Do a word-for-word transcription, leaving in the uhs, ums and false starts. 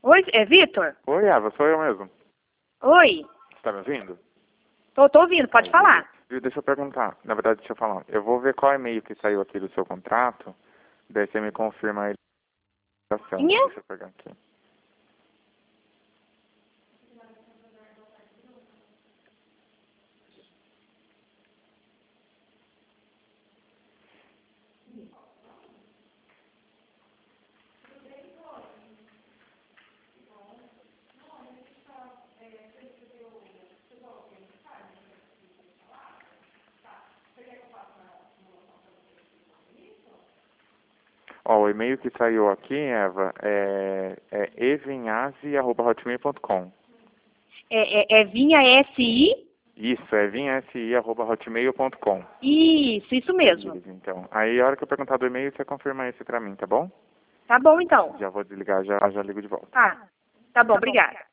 Oi, é Vitor? Oi, Eva, sou eu mesmo. Oi. Você tá me ouvindo? Tô, tô ouvindo, pode falar. Viu, deixa eu perguntar. Na verdade, deixa eu falar. Eu vou ver qual e-mail que saiu aqui do seu contrato, daí você me confirma a ligação. Minha? Deixa eu pegar aqui. Ó, o e-mail que saiu aqui, Eva, é, é evinhase arroba hotmail ponto com. É, é, é Vinha S I? Isso, é vinhasi arroba hotmail ponto com. Isso, isso mesmo. Beleza, então. Aí, a hora que eu perguntar do e-mail, você confirma isso pra mim, tá bom? Tá bom, então. Já vou desligar, já, já ligo de volta. Tá. Tá bom, obrigada.